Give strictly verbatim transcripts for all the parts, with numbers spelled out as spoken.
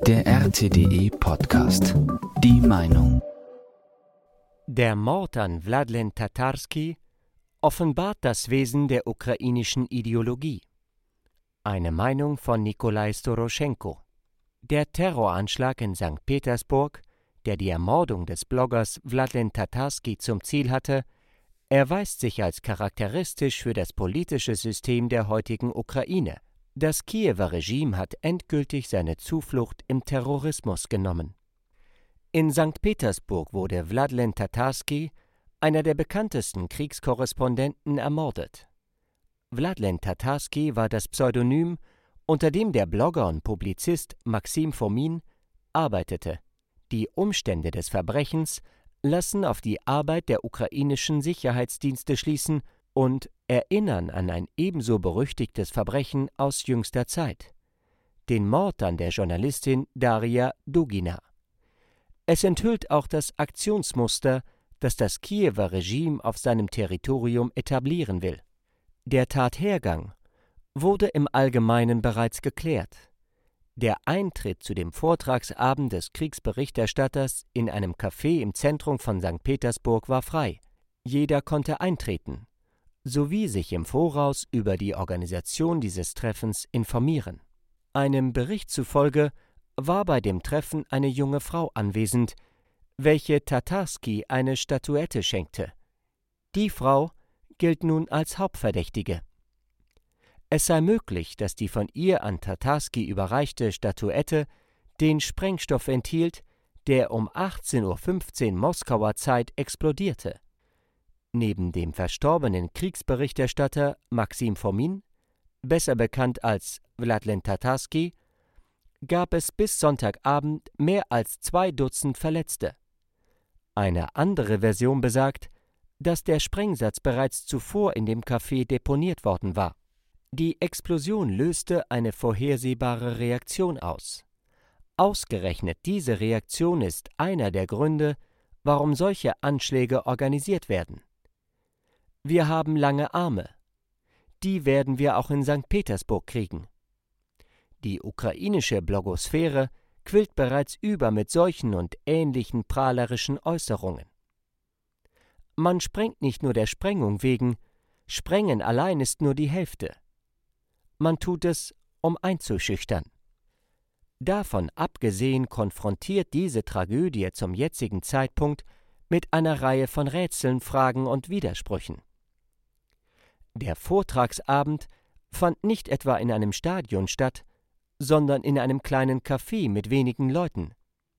Der R T D E Podcast. Die Meinung. Der Mord an Wladlen Tatarski offenbart das Wesen der ukrainischen Ideologie. Eine Meinung von Nikolai Storoschenko. Der Terroranschlag in Sankt Petersburg, der die Ermordung des Bloggers Wladlen Tatarski zum Ziel hatte, erweist sich als charakteristisch für das politische System der heutigen Ukraine. Das Kiewer Regime hat endgültig seine Zuflucht im Terrorismus genommen. In Sankt Petersburg wurde Wladlen Tatarski, einer der bekanntesten Kriegskorrespondenten, ermordet. Wladlen Tatarski war das Pseudonym, unter dem der Blogger und Publizist Maxim Fomin arbeitete. Die Umstände des Verbrechens lassen auf die Arbeit der ukrainischen Sicherheitsdienste schließen und erinnern an ein ebenso berüchtigtes Verbrechen aus jüngster Zeit: den Mord an der Journalistin Daria Dugina. Es enthüllt auch das Aktionsmuster, das das Kiewer Regime auf seinem Territorium etablieren will. Der Tathergang wurde im Allgemeinen bereits geklärt. Der Eintritt zu dem Vortragsabend des Kriegsberichterstatters in einem Café im Zentrum von Sankt Petersburg war frei. Jeder konnte eintreten, sowie sich im Voraus über die Organisation dieses Treffens informieren. Einem Bericht zufolge war bei dem Treffen eine junge Frau anwesend, welche Tatarski eine Statuette schenkte. Die Frau gilt nun als Hauptverdächtige. Es sei möglich, dass die von ihr an Tatarski überreichte Statuette den Sprengstoff enthielt, der um achtzehn Uhr fünfzehn Moskauer Zeit explodierte. Neben dem verstorbenen Kriegsberichterstatter Maxim Fomin, besser bekannt als Wladlen Tatarski, gab es bis Sonntagabend mehr als zwei Dutzend Verletzte. Eine andere Version besagt, dass der Sprengsatz bereits zuvor in dem Café deponiert worden war. Die Explosion löste eine vorhersehbare Reaktion aus. Ausgerechnet diese Reaktion ist einer der Gründe, warum solche Anschläge organisiert werden. Wir haben lange Arme. Die werden wir auch in Sankt Petersburg kriegen. Die ukrainische Blogosphäre quillt bereits über mit solchen und ähnlichen prahlerischen Äußerungen. Man sprengt nicht nur der Sprengung wegen, Sprengen allein ist nur die Hälfte. Man tut es, um einzuschüchtern. Davon abgesehen konfrontiert diese Tragödie zum jetzigen Zeitpunkt mit einer Reihe von Rätseln, Fragen und Widersprüchen. Der Vortragsabend fand nicht etwa in einem Stadion statt, sondern in einem kleinen Café mit wenigen Leuten.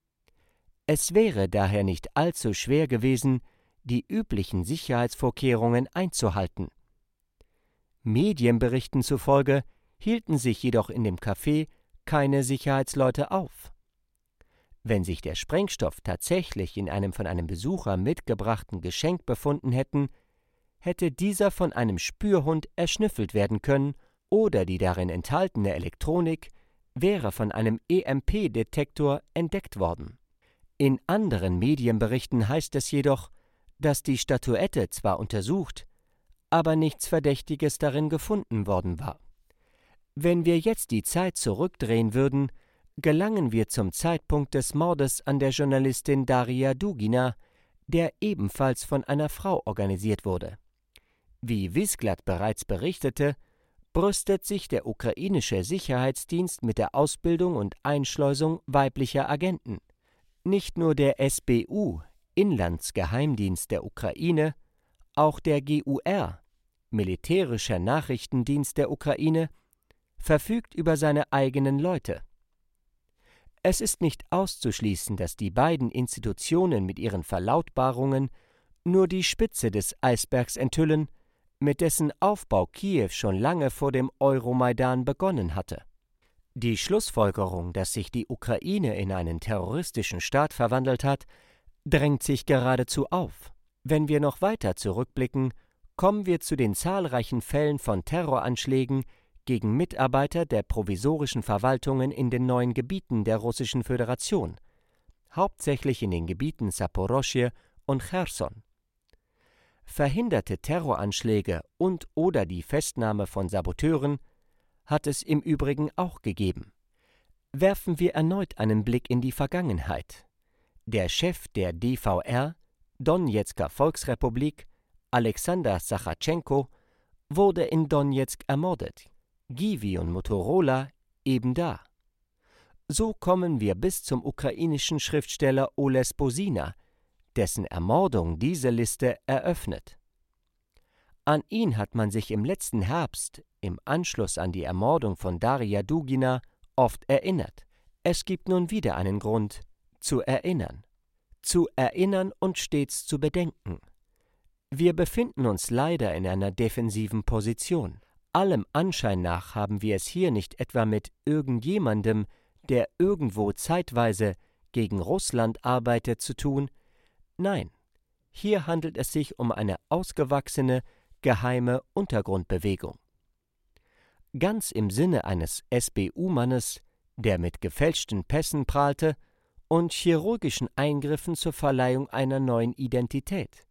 Es wäre daher nicht allzu schwer gewesen, die üblichen Sicherheitsvorkehrungen einzuhalten. Medienberichten zufolge hielten sich jedoch in dem Café keine Sicherheitsleute auf. Wenn sich der Sprengstoff tatsächlich in einem von einem Besucher mitgebrachten Geschenk befunden hätten, hätte dieser von einem Spürhund erschnüffelt werden können oder die darin enthaltene Elektronik wäre von einem E M P-Detektor entdeckt worden. In anderen Medienberichten heißt es jedoch, dass die Statuette zwar untersucht, aber nichts Verdächtiges darin gefunden worden war. Wenn wir jetzt die Zeit zurückdrehen würden, gelangen wir zum Zeitpunkt des Mordes an der Journalistin Daria Dugina, der ebenfalls von einer Frau organisiert wurde. Wie Wisglad bereits berichtete, brüstet sich der ukrainische Sicherheitsdienst mit der Ausbildung und Einschleusung weiblicher Agenten. Nicht nur der S B U, Inlandsgeheimdienst der Ukraine, auch der G U R, Militärischer Nachrichtendienst der Ukraine, verfügt über seine eigenen Leute. Es ist nicht auszuschließen, dass die beiden Institutionen mit ihren Verlautbarungen nur die Spitze des Eisbergs enthüllen, mit dessen Aufbau Kiew schon lange vor dem Euromaidan begonnen hatte. Die Schlussfolgerung, dass sich die Ukraine in einen terroristischen Staat verwandelt hat, drängt sich geradezu auf. Wenn wir noch weiter zurückblicken, kommen wir zu den zahlreichen Fällen von Terroranschlägen gegen Mitarbeiter der provisorischen Verwaltungen in den neuen Gebieten der Russischen Föderation, hauptsächlich in den Gebieten Saporoschje und Cherson. Verhinderte Terroranschläge und/oder die Festnahme von Saboteuren hat es im Übrigen auch gegeben. Werfen wir erneut einen Blick in die Vergangenheit. Der Chef der D V R, Donezker Volksrepublik, Alexander Sachatschenko, wurde in Donezk ermordet. Givi und Motorola eben da. So kommen wir bis zum ukrainischen Schriftsteller Oles Bozina, dessen Ermordung diese Liste eröffnet. An ihn hat man sich im letzten Herbst, im Anschluss an die Ermordung von Daria Dugina, oft erinnert. Es gibt nun wieder einen Grund, zu erinnern. Zu erinnern und stets zu bedenken. Wir befinden uns leider in einer defensiven Position. Allem Anschein nach haben wir es hier nicht etwa mit irgendjemandem, der irgendwo zeitweise gegen Russland arbeitet, zu tun. Nein, hier handelt es sich um eine ausgewachsene, geheime Untergrundbewegung. Ganz im Sinne eines S B U-Mannes, der mit gefälschten Pässen prahlte und chirurgischen Eingriffen zur Verleihung einer neuen Identität.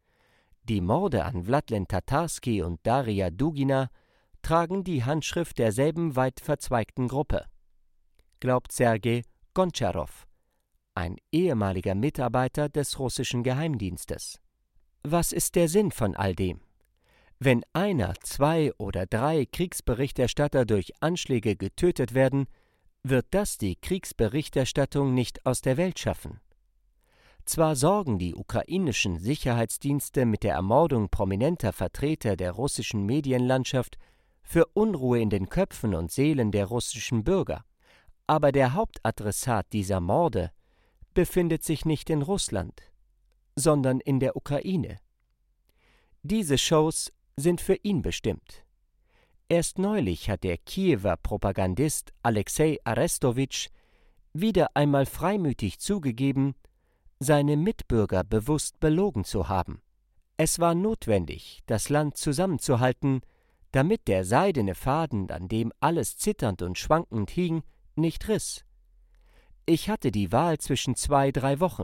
Die Morde an Wladlen Tatarski und Daria Dugina tragen die Handschrift derselben weit verzweigten Gruppe, glaubt Sergei Gontscharow, ein ehemaliger Mitarbeiter des russischen Geheimdienstes. Was ist der Sinn von all dem? Wenn einer, zwei oder drei Kriegsberichterstatter durch Anschläge getötet werden, wird das die Kriegsberichterstattung nicht aus der Welt schaffen. Zwar sorgen die ukrainischen Sicherheitsdienste mit der Ermordung prominenter Vertreter der russischen Medienlandschaft für Unruhe in den Köpfen und Seelen der russischen Bürger, aber der Hauptadressat dieser Morde befindet sich nicht in Russland, sondern in der Ukraine. Diese Shows sind für ihn bestimmt. Erst neulich hat der Kiewer Propagandist Alexei Arestowitsch wieder einmal freimütig zugegeben, seine Mitbürger bewusst belogen zu haben. Es war notwendig, das Land zusammenzuhalten, damit der seidene Faden, an dem alles zitternd und schwankend hing, nicht riss. Ich hatte die Wahl zwischen zwei, drei Wochen.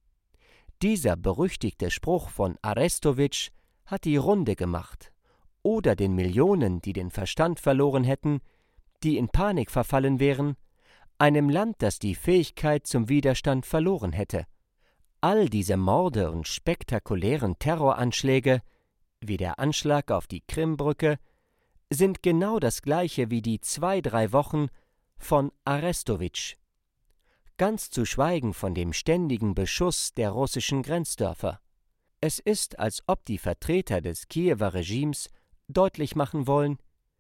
Dieser berüchtigte Spruch von Arestowitsch hat die Runde gemacht, oder den Millionen, die den Verstand verloren hätten, die in Panik verfallen wären, einem Land, das die Fähigkeit zum Widerstand verloren hätte. All diese Morde und spektakulären Terroranschläge, wie der Anschlag auf die Krimbrücke, sind genau das gleiche wie die zwei, drei Wochen von Arestowitsch. Ganz zu schweigen von dem ständigen Beschuss der russischen Grenzdörfer. Es ist, als ob die Vertreter des Kiewer Regimes deutlich machen wollen: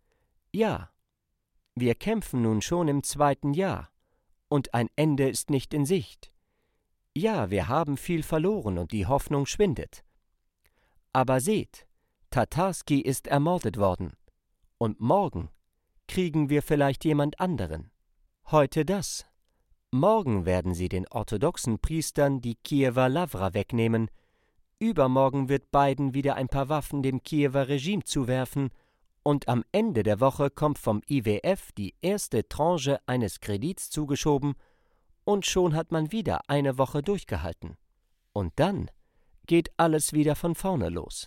Ja, wir kämpfen nun schon im zweiten Jahr, und ein Ende ist nicht in Sicht. Ja, wir haben viel verloren und die Hoffnung schwindet. Aber seht, Tatarski ist ermordet worden, und morgen kriegen wir vielleicht jemand anderen. Heute das. Morgen werden sie den orthodoxen Priestern die Kiewer Lawra wegnehmen. Übermorgen wird Biden wieder ein paar Waffen dem Kiewer Regime zuwerfen, und am Ende der Woche kommt vom I W F die erste Tranche eines Kredits zugeschoben, und schon hat man wieder eine Woche durchgehalten. Und dann geht alles wieder von vorne los.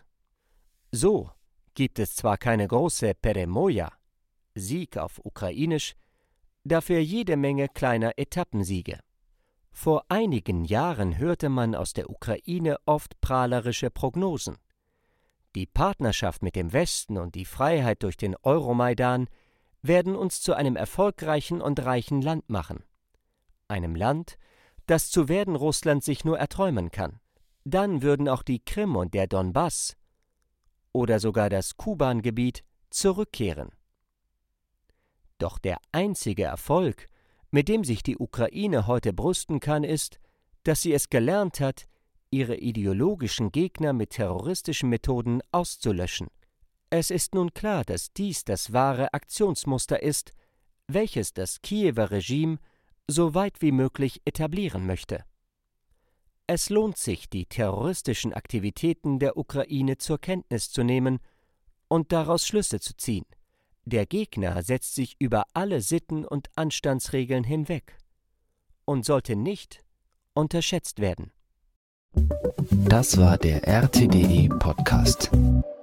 So gibt es zwar keine große Peremoja, Sieg auf Ukrainisch, dafür jede Menge kleiner Etappensiege. Vor einigen Jahren hörte man aus der Ukraine oft prahlerische Prognosen. Die Partnerschaft mit dem Westen und die Freiheit durch den Euromaidan werden uns zu einem erfolgreichen und reichen Land machen. Einem Land, das zu werden Russland sich nur erträumen kann. Dann würden auch die Krim und der Donbass oder sogar das Kuban-Gebiet zurückkehren. Doch der einzige Erfolg, mit dem sich die Ukraine heute brüsten kann, ist, dass sie es gelernt hat, ihre ideologischen Gegner mit terroristischen Methoden auszulöschen. Es ist nun klar, dass dies das wahre Aktionsmuster ist, welches das Kiewer Regime so weit wie möglich etablieren möchte. Es lohnt sich, die terroristischen Aktivitäten der Ukraine zur Kenntnis zu nehmen und daraus Schlüsse zu ziehen. Der Gegner setzt sich über alle Sitten und Anstandsregeln hinweg und sollte nicht unterschätzt werden. Das war der R T D E Podcast.